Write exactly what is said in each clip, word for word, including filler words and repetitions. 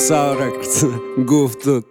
Цао Рекордс, Гуф тут.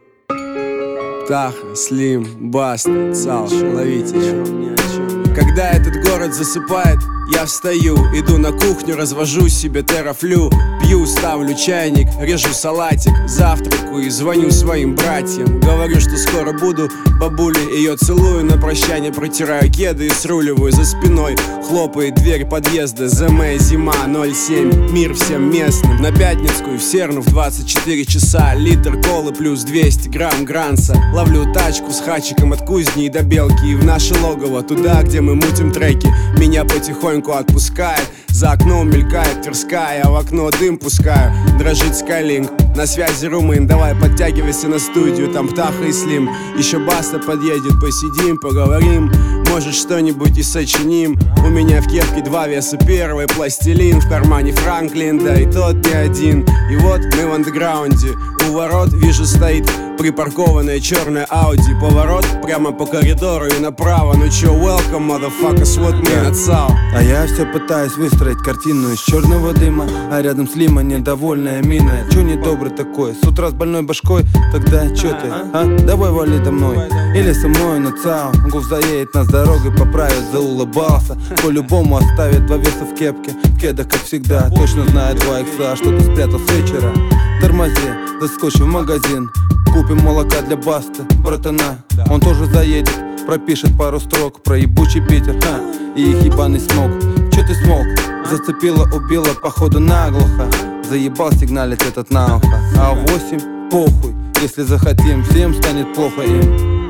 Птаха, Слим, Баста, Цао, ловите еще. Когда этот город засыпает, я встаю, иду на кухню, развожу себе терафлю. Пью, ставлю чайник, режу салатик, завтракаю и звоню своим братьям. Говорю, что скоро буду, бабуле ее целую, на прощание протираю кеды и сруливаю за спиной. Хлопает дверь подъезда, ЗМ, зима, ноль семь, мир всем местным. На Пятницкую в Серну в двадцать четыре часа, литр колы плюс двести грамм гранца. Ловлю тачку с хачиком от кузни до Белки и в наше логово, туда, где мы мутим треки. Меня потихоньку отпускает, за окном мелькает Тверская, а в окно дым пускаю. Дрожит Скайлинг, на связи румын, давай подтягивайся на студию, там Птаха и Слим. Еще Баста подъедет, посидим, поговорим, может что-нибудь и сочиним. У меня в кепке два веса, первый пластилин, в кармане Франклин, да и тот не один. И вот мы в андеграунде, у ворот вижу стоит припаркованная черная Ауди. Поворот прямо по коридору и направо. Ну чё, welcome, motherfuckers, вот мы на Цао. А я все пытаюсь выстроить картину из черного дыма, а рядом с Лима недовольная мина. Чё недобрый такой, с утра с больной башкой? Тогда чё ты, а? Давай вали домой. Или со мной на Цао. Гуф заедет нас дорогой, поправит, заулыбался. По-любому оставит два веса в кепке, в кедах, как всегда. Точно знает два икса, что ты спрятал с вечера. Тормози, заскочи в магазин, купим молока для Басты, братана. Он тоже заедет, пропишет пару строк про ебучий Питер, ха, и их ебаный смог. Чё ты смог? Зацепила, убила, походу наглухо. Заебал сигналить этот на ухо. А в восемь похуй, если захотим, всем станет плохо им.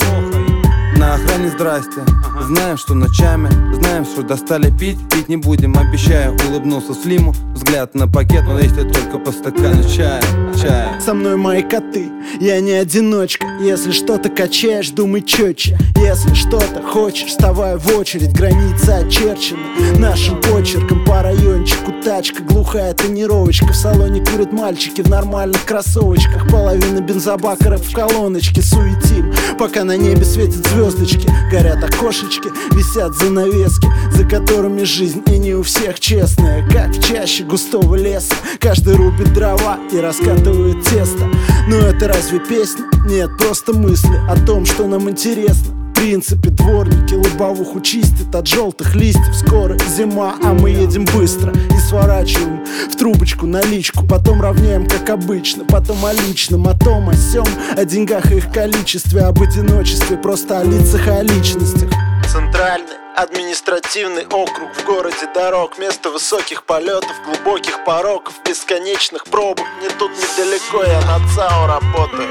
На охране здрасте, знаем, что ночами, знаем, что достали пить, пить не будем, обещаю. Улыбнулся Слиму, взгляд на пакет, но если только по стакану чая, чая. Со мной мои коты, я не одиночка. Если что-то качаешь, думай четче. Если что-то хочешь, вставай в очередь. Границы очерчены нашим почерком. По райончику тачка, глухая тонировочка. В салоне курят мальчики в нормальных кроссовочках. Половина бензобакеров в колоночке. Суетим, пока на небе светят звездочки. Горят окошечки, висят занавески, за которыми жизнь и не у всех честная. Как в чаще густого леса, каждый рубит дрова и раскатывает тесто. Но это разве песня? Нет, просто мысли о том, что нам интересно. В принципе, дворники лобовуху чистят от желтых листьев. Скоро зима, а мы едем быстро и сворачиваем в трубочку наличку. Потом равняем, как обычно, потом о личном, о том, о сём, о деньгах и их количестве, об одиночестве, просто о лицах и о личностях. Центральный административный округ, в городе дорог, место высоких полетов, глубоких пороков, бесконечных пробок. Не тут недалеко, я на Цао работаю.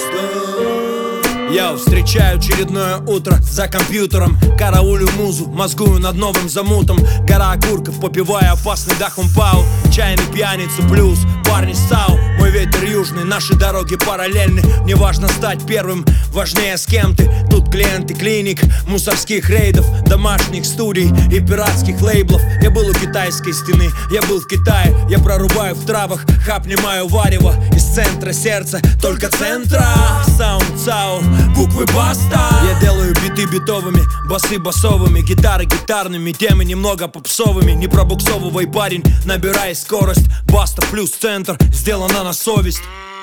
Я встречаю очередное утро за компьютером, караулю музу, мозгую над новым замутом. Гора окурков, попивая опасный дахом пау. Чайный пьяница плюс парни с ЦАО. Мой ветер южный, наши дороги параллельны. Не важно стать первым, важнее с кем ты. Тут клиенты клиник, мусорских рейдов, домашних студий и пиратских лейблов. Я был у китайской стены, я был в Китае. Я прорубаю в травах, хапнимаю варево. Из центра сердца, только центра. Саунд ЦАО, буквы Баста. Я делаю биты битовыми, басы басовыми, гитары гитарными, темы немного попсовыми. Не пробуксовывай, парень, набирай скорость. Баста плюс центр, сделано на совесть.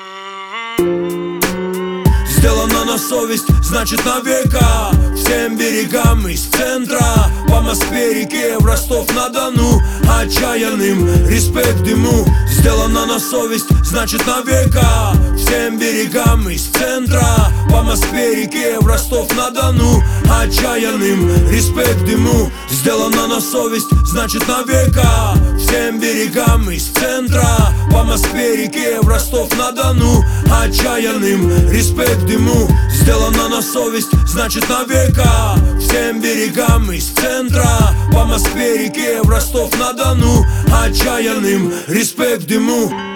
Сделано на совесть, значит на века. Всем берегам из центра, по Москве, реке, в Ростов-на-Дону. Отчаянным респект ему. Сделано на совесть, значит на века. Всем берегам из центра, по Москве, реке, в Ростов-на-Дону. Отчаянным респект ему. Сделано на совесть, значит на века. Всем берегам из центра, по Москве, реке, в Ростов-на-Дону. Отчаянным респект ему. Сделано на совесть, значит на века. Всем берегам из центра, по Москве, реке, в Ростов-на-Дону. Отчаянным респект ему.